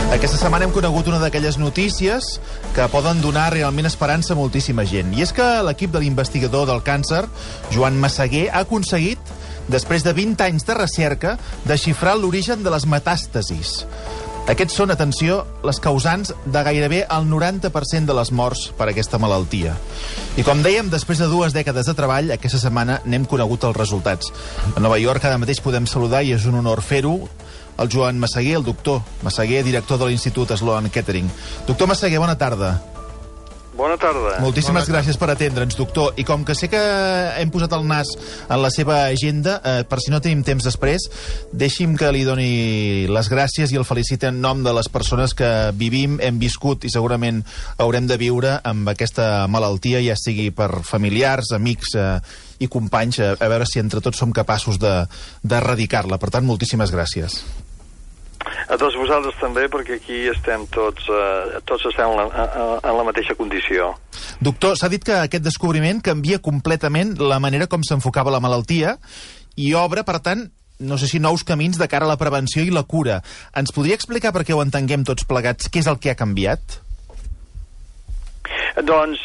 Aquesta setmana hem conegut una d'aquelles notícies que poden donar realment esperança a moltíssima gent. I és que l'equip de l'investigador del càncer, Joan Massaguer, ha aconseguit, després de 20 anys de recerca, desxifrar l'origen de les metàstasis. Aquests són, atenció, les causants de gairebé el 90% de les morts per aquesta malaltia. I com dèiem, després de 2 dècades de treball, aquesta setmana n'hem conegut els resultats. A Nova York ara mateix podem saludar, i és un honor fer-ho, el Joan Massaguer, el doctor Massaguer, director de l'Institut Sloan Kettering. Doctor Massaguer, bona tarda. Bona tarda. Moltíssimes gràcies per atendre'ns, doctor. I com que sé que hem posat el nas en la seva agenda, per si no tenim temps després, deixi'm que li doni les gràcies i el feliciti en nom de les persones que vivim, hem viscut i segurament haurem de viure amb aquesta malaltia, ja sigui per familiars, amics i companys, a veure si entre tots som capaços d'erradicar-la. Per tant, moltíssimes gràcies. A tots vosaltres també, perquè aquí estem tots estem en la mateixa condició. Doctor, s'ha dit que aquest descobriment canvia completament la manera com s'enfocava la malaltia i obre, per tant, no sé si nous camins de cara a la prevenció i la cura. Ens podria explicar, perquè ho entenguem tots plegats, què és el que ha canviat? Doncs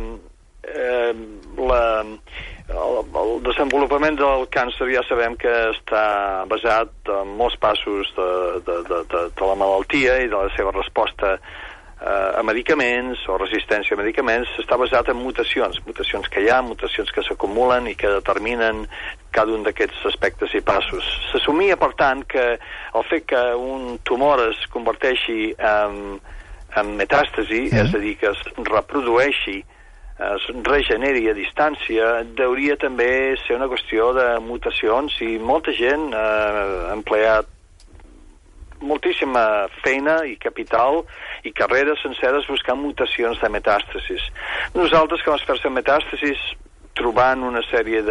el desenvolupament del càncer ja sabem que està basat en molts passos de la malaltia i de la seva resposta a medicaments o resistència a medicaments. Està basat en mutacions que hi ha, mutacions que s'acumulen i que determinen cada un d'aquests aspectes i passos. S'assumia, per tant, que el fet que un tumor es converteixi en metàstasi, és a dir, que es reprodueixi, es regeneri a distància, hauria també ser una qüestió de mutacions, i molta gent ha empleat moltíssima feina i capital i carreres senceres buscant mutacions de metàstasis. Nosaltres, com a experts en metàstasis, trobant una sèrie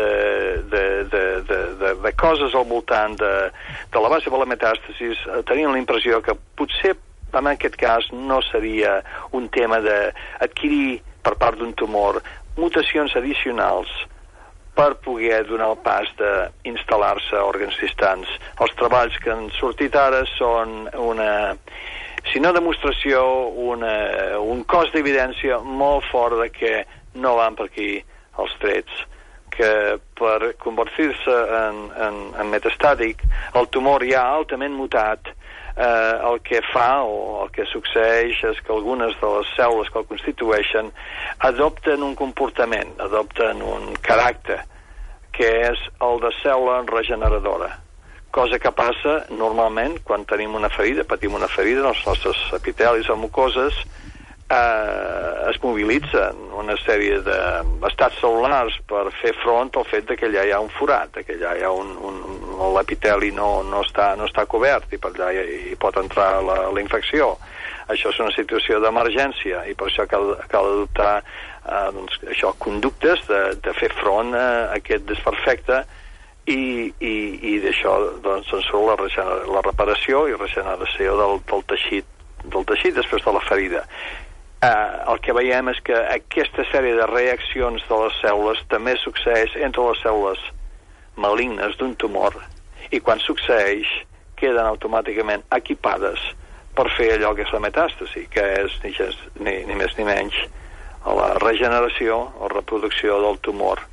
de coses al voltant de la base de la metàstasis, teníem la impressió que potser en aquest cas no seria un tema d'adquirir per part d'un tumor mutacions addicionals per poder donar el pas d'instal·lar-se a òrgans distants. Els treballs que han sortit ara són una, si no demostració, un cos d'evidència molt fort de que no van per aquí els trets, que per convertir-se en metastàtic el tumor ja altament mutat, el que fa o el que succeeix és que algunes de les cèl·lules que el constitueixen adopten un comportament, adopten un caràcter, que és el de cèl·lula regeneradora, cosa que passa normalment quan tenim una ferida, patim una ferida, els nostres epitelis o mucoses es mobilitzen una sèrie d'estats cel·lulars per fer front al fet que allà hi ha un forat, que allà hi ha l'epiteli no està cobert i per allà hi pot entrar la infecció. Això és una situació d'emergència i per això cal adoptar conductes de fer front a aquest desperfecte i d'això doncs en surt la reparació i regeneració del teixit després de la ferida. El que veiem és que aquesta sèrie de reaccions de les cèl·lules també succeeix entre les cèl·lules malignes d'un tumor, i quan succeeix queden automàticament equipades per fer allò que és la metàstasi, que és ni més ni menys la regeneració o reproducció del tumor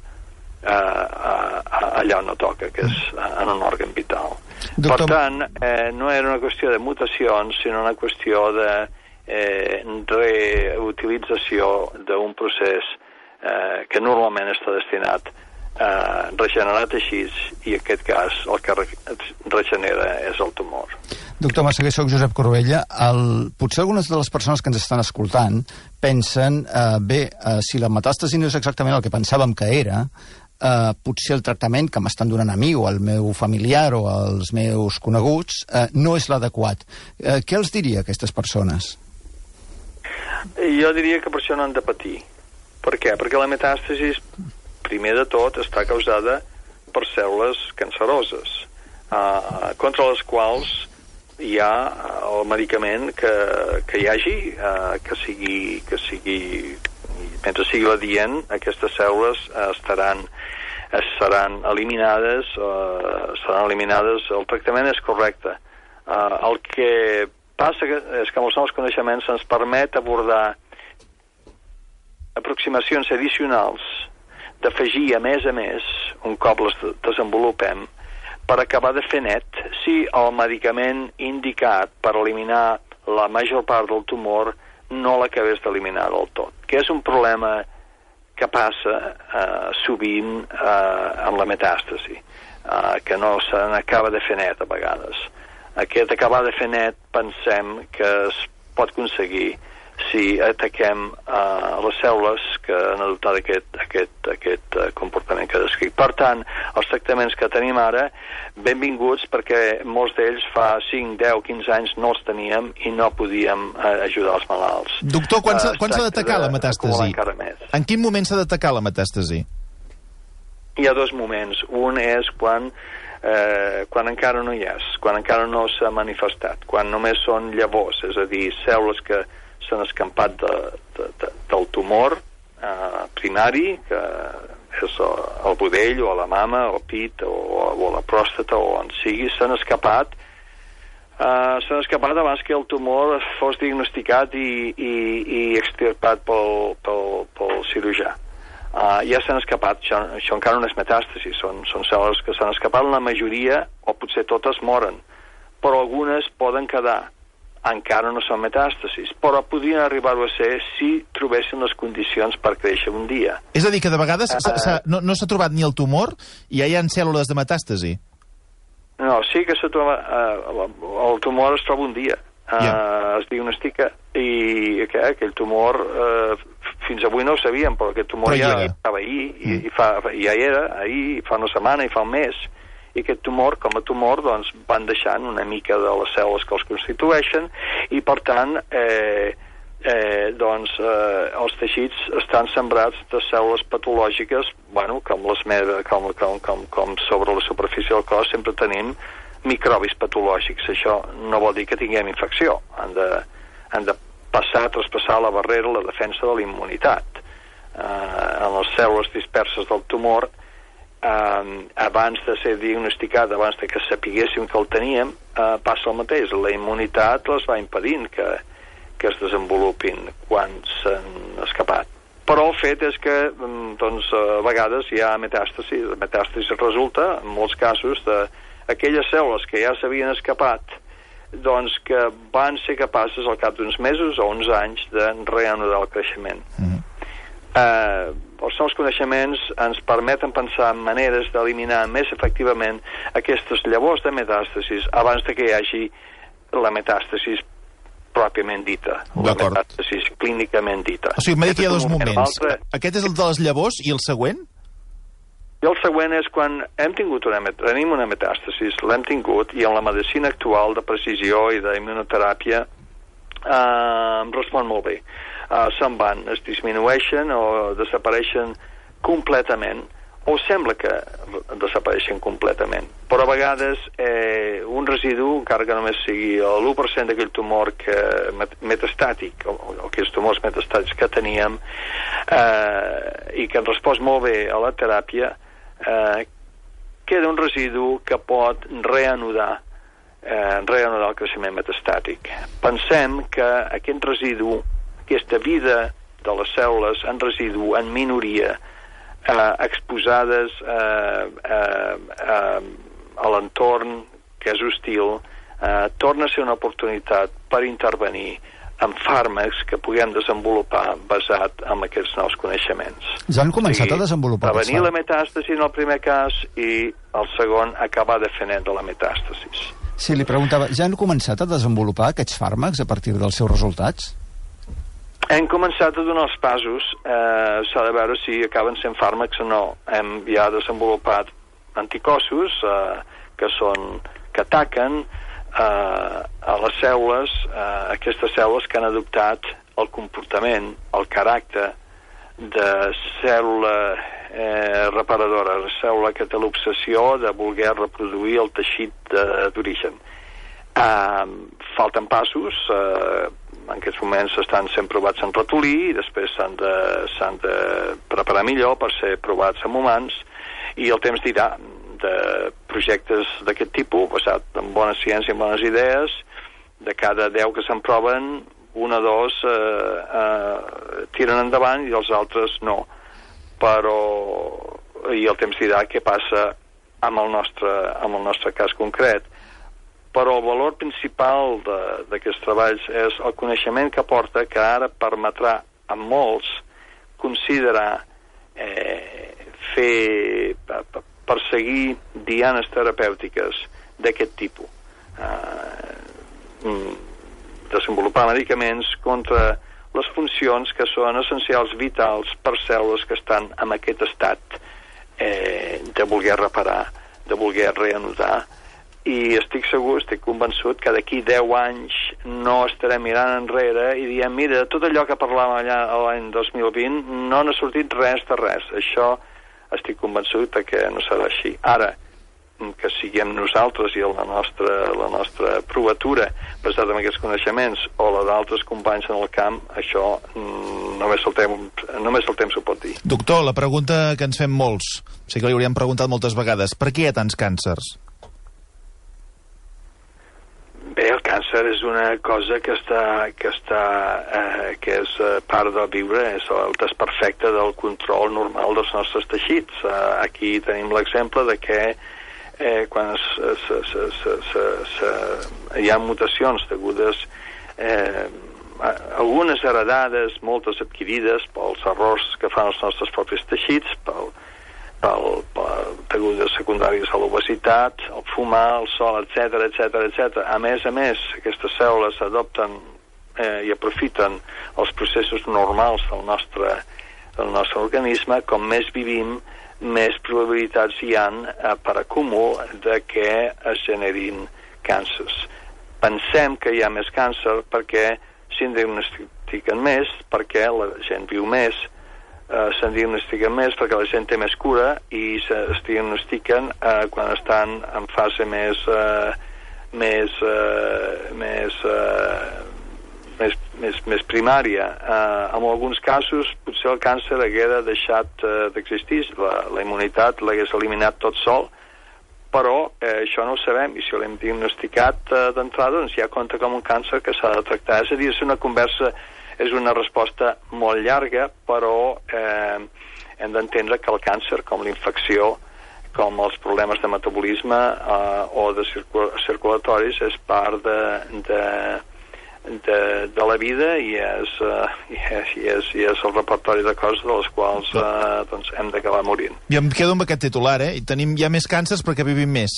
allà on no toca, que és en un òrgan vital. Per tant, no era una qüestió de mutacions, sinó una qüestió de reutilització d'un procés que normalment està destinat a regenerar teixits, i en aquest cas el que regenera és el tumor. Doctor Massaguer, soc Josep Corbella. Potser algunes de les persones que ens estan escoltant pensen, si la metàstasi no és exactament el que pensàvem que era, potser el tractament que m'estan donant a mi o al meu familiar o als meus coneguts no és l'adequat. Què els diria a aquestes persones? Jo diria que per això no han de patir. Per què? Perquè la metàstasi, primer de tot, està causada per cèl·lules canceroses, contra les quals hi ha el medicament que hi hagi, que sigui mentre sigui adient, aquestes cèl·lules seran eliminades, el tractament és correcte. El que passa és que amb els nous coneixements ens permet abordar aproximacions addicionals d'afegir a més, un cop les desenvolupem, per acabar de fer net si el medicament indicat per eliminar la major part del tumor no l'acabés d'eliminar del tot, que és un problema que passa sovint amb la metàstasi, que no se n'acaba de fer net a vegades. Aquest acabar de fer net pensem que es pot aconseguir si ataquem les cèl·lules que han adoptat aquest comportament que descric. Per tant, els tractaments que tenim ara, benvinguts, perquè molts d'ells fa 5, 10, 15 anys no els teníem i no podíem ajudar els malalts. Doctor, quan s'ha d'atacar la metàstasi? En quin moment s'ha d'atacar la metàstasi? Hi ha dos moments. Un és quan encara no hi és, quan encara no s'ha manifestat, quan només són llavors, és a dir, cèl·lules que s'han escampat del tumor primari, que és el budell o la mama o el pit o la pròstata o on sigui, s'han escapat abans que el tumor fos diagnosticat i extirpat pel cirurgià. Ja s'han escapat, això encara no és metàstasi, són cèl·lules que s'han escapat, la majoria, o potser totes, moren, però algunes poden quedar. Encara no són metàstasis, però podrien arribar-ho a ser si trobessin les condicions per créixer un dia. És a dir, que de vegades no s'ha trobat ni el tumor i ja hi ha cèl·lules de metàstasi? No, sí que s'ha trobat... el tumor es troba un dia. Es diagnostica i aquell tumor... fins avui no ho sabíem, però aquest tumor ja estava ahir, ja era ahir, fa una setmana i fa un mes. I aquest tumor, com a tumor, doncs, van deixant una mica de les cèl·lules que els constitueixen i, per tant, els teixits estan sembrats de cèl·lules patològiques, com sobre la superfície del cos sempre tenim microbis patològics. Això no vol dir que tinguem infecció. Han de traspassar la barrera, la defensa de la immunitat. En les cèl·lules disperses del tumor, abans de ser diagnosticat, abans de que sapiguéssim que el teníem, passa el mateix. La immunitat les va impedint que es desenvolupin quan s'han escapat. Però el fet és que a vegades hi ha metàstasi. La metàstasi resulta, en molts casos, d'aquelles cèl·lules que ja s'havien escapat, doncs que van ser capaces al cap d'uns mesos o uns anys de reanudar el creixement. Els nous coneixements ens permeten pensar en maneres d'eliminar més efectivament aquestes llavors de metàstasis abans de que hi hagi la metàstasis pròpiament dita, la metàstasis clínicament dita. O sigui, m'ha dit que hi ha dos moments. Aquest és el de les llavors i el següent? I el següent és quan tenim una metàstasis, l'hem tingut, i en la medicina actual de precisió i d'immunoteràpia respon molt bé. Se'n van, es disminueixen o desapareixen completament, o sembla que desapareixen completament. Però a vegades un residu, encara que només sigui l'1% d'aquell tumor metastàtic, o aquells tumors metastàtics que teníem, i que han respost molt bé a la teràpia, queda un residu que pot reanudar el creixement metastàtic. Pensem que aquest residu, aquesta vida de les cèl·lules en residu, en minoria, exposades a l'entorn que és hostil, torna a ser una oportunitat per intervenir amb fàrmacs que puguem desenvolupar basat en aquests nous coneixements. Ja han començat a desenvolupar aquests prevenir la metàstasi en el primer cas i el segon, acabar de fer net de la metàstasis. Sí, li preguntava, ja han començat a desenvolupar aquests fàrmacs a partir dels seus resultats? Hem començat a donar els passos, s'ha de veure si acaben sent fàrmacs o no. Hem ja desenvolupat anticossos que ataquen a les cèl·lules, aquestes cèl·lules que han adoptat el comportament, el caràcter de cèl·lula reparadora, la cèl·lula que té l'obsessió de voler reproduir el teixit d'origen. Falten passos, en aquests moments estan sent provats en ratolí i després s'han de preparar millor per ser provats en humans, i el temps dirà de projectes d'aquest tipus basat en bona ciència, en bones idees, de cada 10 que se'n proven, 1 o 2 tiren endavant i els altres no. I el temps dirà què passa amb el nostre cas concret. Però el valor principal d'aquests treballs és el coneixement que aporta, que ara permetrà a molts considerar perseguir dianes terapèutiques d'aquest tipus, desenvolupar medicaments contra les funcions que són essencials, vitals per cèl·lules que estan en aquest estat de voler reparar, de voler reanudar. I estic segur, estic convençut que d'aquí 10 anys no estarem mirant enrere i diem, mira, tot allò que parlàvem allà l'any 2020 no n'ha sortit res de res. Això estic convençut que no serà així. Ara, que siguem nosaltres i la nostra provatura basada en aquests coneixements o la d'altres companys en el camp, això només el temps ho pot dir. Doctor, la pregunta que ens fem molts, sí que li hauríem preguntat moltes vegades, per què hi ha tants càncers? Bé, el càncer és una cosa que és part del viure, és el desperfecte del control normal dels nostres teixits. Aquí tenim l'exemple de que quan hi ha mutacions degudes algunes heredades, moltes adquirides pels errors que fan els nostres propis teixits, degudes secundàries a l'obesitat, el fumar, el sol, etc. A més, aquestes cèl·lules adopten i aprofiten els processos normals del nostre organisme. Com més vivim, més probabilitats hi ha per acúmul de que es generin càncers. Pensem que hi ha més càncer perquè se'n diagnostiquen més, perquè la gent viu més, se'n diagnostiquen més perquè la gent té més cura i es diagnostiquen quan estan en fase més primària. En alguns casos potser el càncer haguera deixat d'existir, la immunitat l'hagués eliminat tot sol, però això no ho sabem, i si l'hem diagnosticat d'entrada, doncs ja compta com un càncer que s'ha de tractar. És a dir, és una conversa, és una resposta molt llarga, però hem d'entendre que el càncer, com l'infecció, com els problemes de metabolisme o de circulatoris, és part de la vida i és el repertori de coses de les quals doncs hem d'acabar morint. I em quedo amb aquest titular, hi ha més càncers perquè vivim més.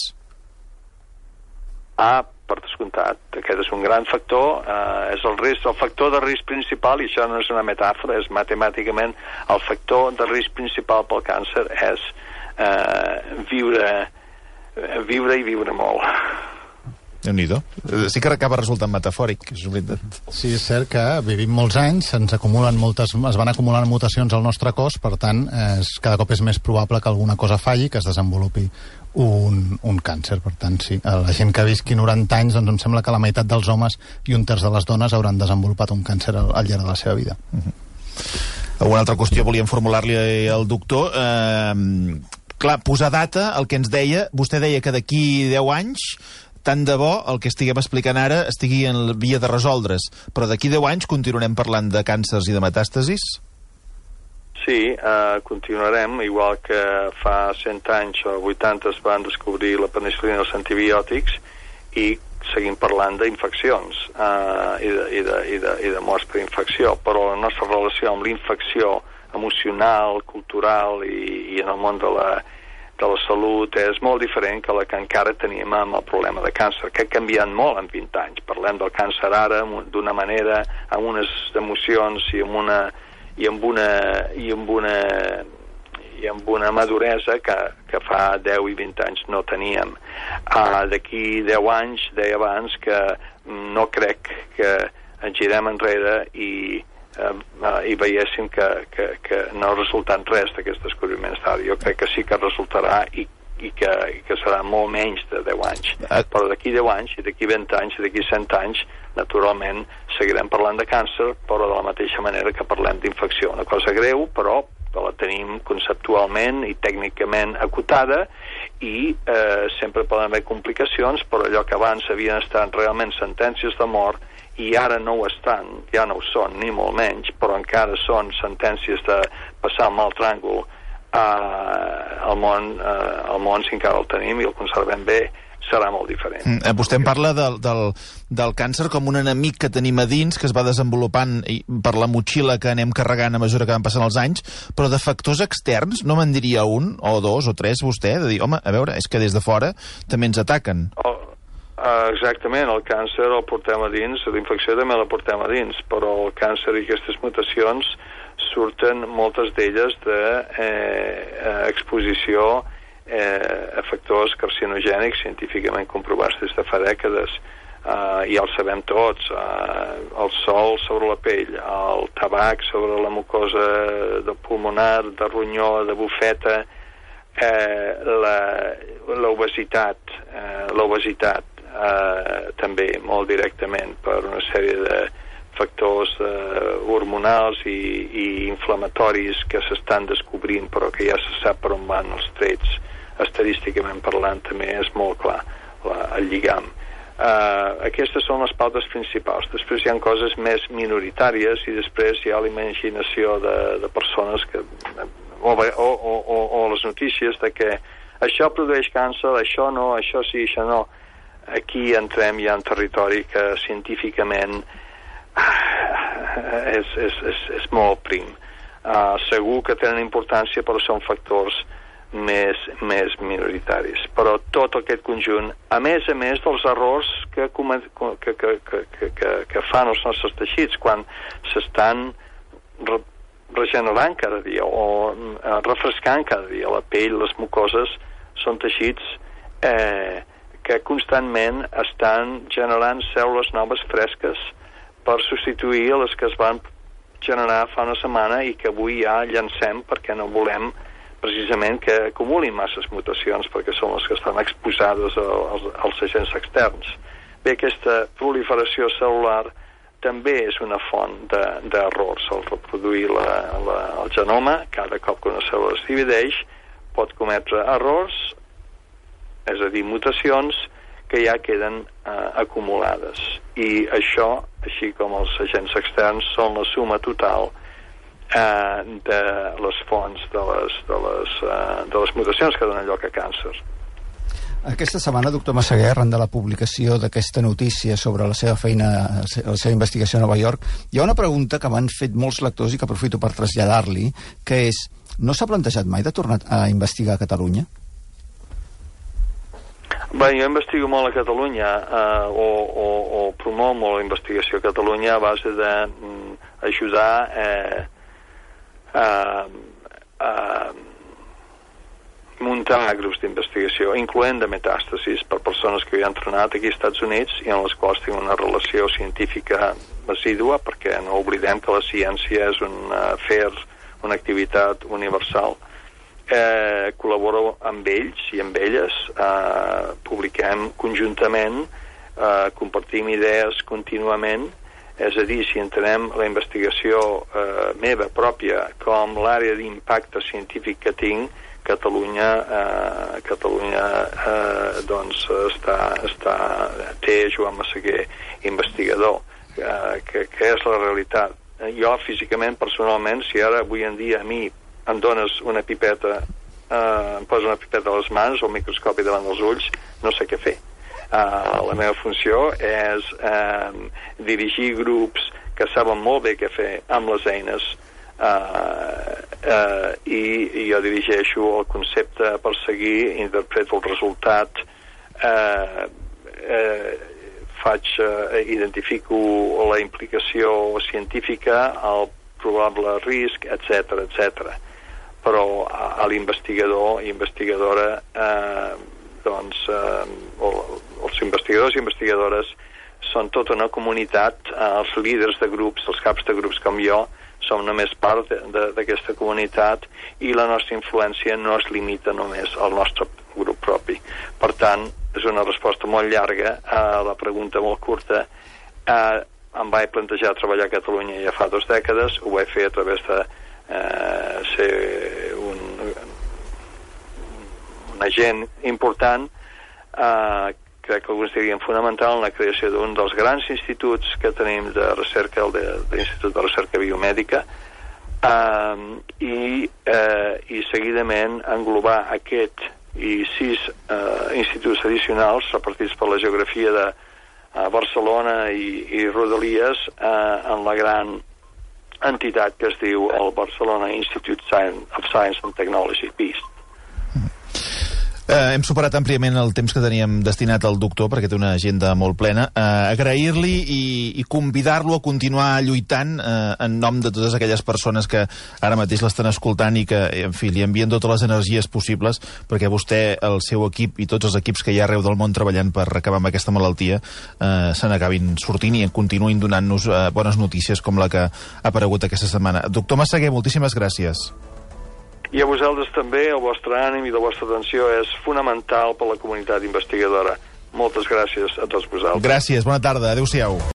Per descomptat, aquest és un gran factor, és el factor de risc principal, i això no és una metàfora, és matemàticament el factor de risc principal pel càncer és viure i viure molt. Déu-n'hi-do. Sí que acaba resultant metafòric, és veritat. Sí, és cert que vivim molts anys, es van acumulant mutacions al nostre cos, per tant, cada cop és més probable que alguna cosa falli, que es desenvolupi un càncer. Per tant, sí, la gent que visqui 90 anys, doncs em sembla que la meitat dels homes i 1/3 de les dones hauran desenvolupat un càncer al llarg de la seva vida. Alguna altra qüestió volíem formular-li al doctor. Clar, posar data, el que ens deia, vostè deia que d'aquí 10 anys tant de bo el que estiguem explicant ara estigui en via de resoldre's, però d'aquí 10 anys continuarem parlant de càncers i de metàstasis? Sí, continuarem, igual que fa 100 anys o 80 es van descobrir la penicil·lina i els antibiòtics, i seguim parlant d'infeccions i de morts per infecció, però la nostra relació amb l'infecció emocional, cultural i en el món de la salut és molt diferent que la que encara teníem amb el problema de càncer, que ha canviat molt en 20 anys. Parlem del càncer ara d'una manera, amb unes emocions i amb una maduresa que fa 10 i 20 anys no teníem. D'aquí 10 anys, deia abans, que no crec que ens girem enrere i veiéssim que no ha resultat res d'aquests descobriments d'ara. Jo crec que sí que resultarà i que serà molt menys de 10 anys. Però d'aquí 10 anys, i d'aquí 20 anys, i d'aquí 100 anys, naturalment seguirem parlant de càncer, però de la mateixa manera que parlem d'infecció. Una cosa greu, però la tenim conceptualment i tècnicament acotada, i sempre poden haver complicacions, però allò que abans havien estat realment sentències de mort i ara no ho estan, ja no ho són, ni molt menys, però encara són sentències de passar mal tràngol al món, si encara el tenim i el conservem bé, serà molt diferent. Vostè em parla del càncer com un enemic que tenim a dins, que es va desenvolupant per la motxilla que anem carregant a mesura que van passant els anys, però de factors externs no me'n diria un, o dos, o tres, vostè, de dir, home, a veure, és que des de fora també ens ataquen. Exactament, el càncer el portem a dins, la infecció també la portem a dins, però el càncer i aquestes mutacions surten moltes d'elles d'exposició a factors carcinogènics científicament comprovats des de fa dècades. Ja els sabem tots, el sol sobre la pell, el tabac sobre la mucosa de pulmonar, de ronyó, de bufeta, l'obesitat també molt directament per una sèrie de factors hormonals i inflamatoris que s'estan descobrint però que ja se sap per on van els trets. Estadísticament parlant també és molt clar el lligam. Aquestes són les pautes principals. Després hi ha coses més minoritàries i després hi ha la imaginació de persones que o les notícies de que això produeix càncer, això no, això sí, això no. Aquí entrem ja en territori que científicament és molt prim. Segur que tenen importància però són factors més minoritaris, però tot aquest conjunt, a més dels errors que fan els nostres teixits quan s'estan regenerant cada dia o refrescant cada dia la pell, les mucoses, són teixits que constantment estan generant cèl·lules noves fresques per substituir les que es van generar fa una setmana i que avui ja llancem perquè no volem precisament que acumulin masses mutacions perquè són les que estan exposades als agents externs. Bé, aquesta proliferació cel·lular també és una font d'errors. Al reproduir el genoma, cada cop que una cèl·lula es divideix, pot cometre errors, és a dir, mutacions que ja queden acumulades. I això, així com els agents externs, són la suma total de les fonts de les mutacions que donen lloc a càncer. Aquesta setmana, doctor Massaguer, arran de la publicació d'aquesta notícia sobre la seva feina, la seva investigació a Nova York, hi ha una pregunta que m'han fet molts lectors i que aprofito per traslladar-li, que és, no s'ha plantejat mai de tornar a investigar a Catalunya? Bé, jo investigo molt a Catalunya o promou molt la investigació a Catalunya a base d'ajudar muntar grups d'investigació, incloent de metàstasis per persones que hi han entrenat aquí als Estats Units i en les quals tinc una relació científica residua, perquè no oblidem que la ciència és un afer, una activitat universal. Col·laboro amb ells i amb elles, publiquem conjuntament, compartim idees contínuament. És a dir, si entenem la investigació meva pròpia com l'àrea d'impacte científic que tinc, Catalunya doncs té Joan Massaguer investigador, que és la realitat. Jo físicament, personalment, si ara avui en dia a mi em dones una pipeta, em poses una pipeta a les mans o un microscopi davant dels ulls, no sé què fer. La meva funció és dirigir grups que saben molt bé què fer amb les eines i jo dirigeixo el concepte a perseguir, interpreto el resultat, identifico la implicació científica, el probable risc, etc. Però a l'investigador i investigadora els investigadors i investigadores són tota una comunitat, els líders de grups, els caps de grups com jo, som només part d'aquesta comunitat i la nostra influència no es limita només al nostre grup propi. Per tant, és una resposta molt llarga a la pregunta molt curta. Em vaig plantejar treballar a Catalunya ja fa 2 dècades, ho vaig fer a través de ser un agent important, crec que alguns dirien fonamental en la creació d'un dels grans instituts que tenim de recerca, l'Institut de Recerca Biomèdica, i seguidament englobar aquest i 6 instituts addicionals repartits per la geografia de Barcelona i Rodalies en la gran entitat que es diu el Barcelona Institute of Science and Technology, PIST. Hem superat àmpliament el temps que teníem destinat al doctor, perquè té una agenda molt plena. Agrair-li i convidar-lo a continuar lluitant en nom de totes aquelles persones que ara mateix l'estan escoltant i que, en fi, li envien totes les energies possibles perquè vostè, el seu equip i tots els equips que hi ha arreu del món treballant per acabar amb aquesta malaltia se n'acabin sortint i continuïn donant-nos bones notícies com la que ha aparegut aquesta setmana. Doctor Massaguer, moltíssimes gràcies. I a vosaltres també, el vostre ànim i la vostra atenció és fonamental per a la comunitat investigadora. Moltes gràcies a tots vosaltres. Gràcies, bona tarda, adéu-siau.